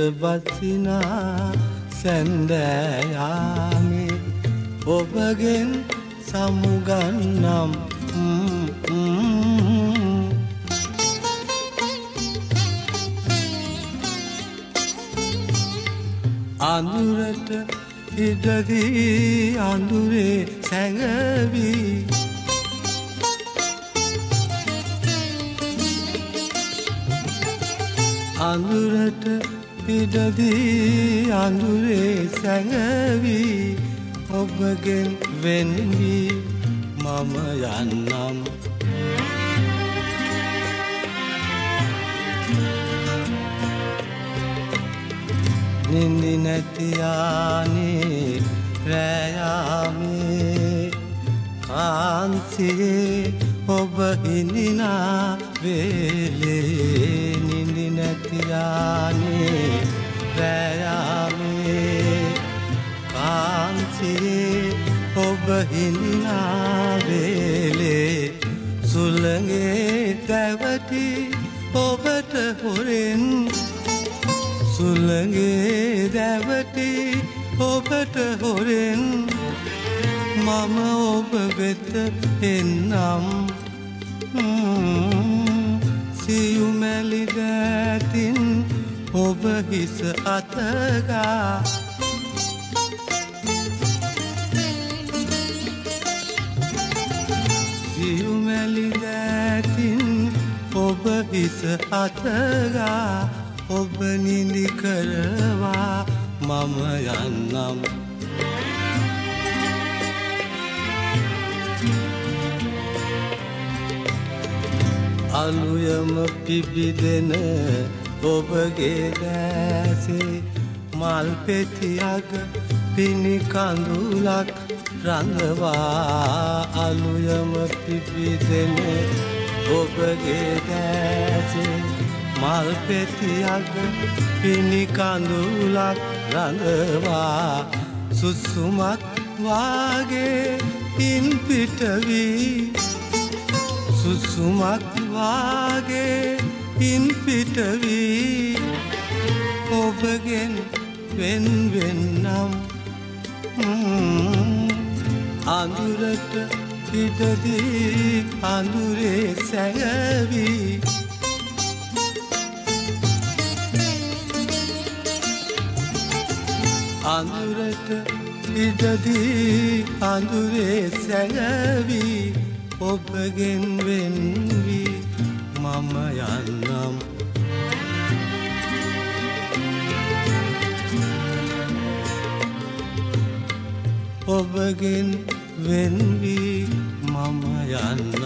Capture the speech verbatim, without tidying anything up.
බසිනා සැන්දෑයාමේ ඔබගෙන් සමුගන්නම් අඳුරට ඉඩදී අඳුරේ සැඟවී අඳුරට ඉඩදී අඳුරේ සැඟවී ඔබගෙන් වෙන් වී මම යන්නම් නින්දි නැති යානේ රැයාමේ කාන්සියේ ඔබ හිඳිනා වේලේ නින්දි නැති යානේ රැයාමේ කාන්සියේ ඔබ හිඳිනා වේලේ සුළඟේ දැවටි ඔබට හොරෙන් සුළඟේ දැවටි ඔබට හොරෙන් මම ඔබ වෙත එන්නම් සියුමැලි දැතින් ඔබ හිස අතගා සියුමැලි දැතින් ඔබ හිස අතගා ඔබ නිදි කරවා මම යන්නම් අලුයම පිබිදෙන ඔබගේ දැසේ මල් පෙතියක පිණි කඳුලක් රඳවා අලුයම පිබිදෙන ඔබගේ දැසේ මල් පෙතියක පිණි කඳුලක් රඳවා සුසුමක් වාගේ ඉන් පිටවී සුසුමක් වාගේ ඉන් පිටවී ඔබගෙන් වෙන් වෙන්නම් අඳුරට ඉඩදී අඳුරේ සැඟවී අඳුරට ඉඩදී අඳුරේ සැඟවී ඔබගෙන් වෙන් වී මම යන්නම් ඔබගෙන් වෙන් වී මම යන්නම්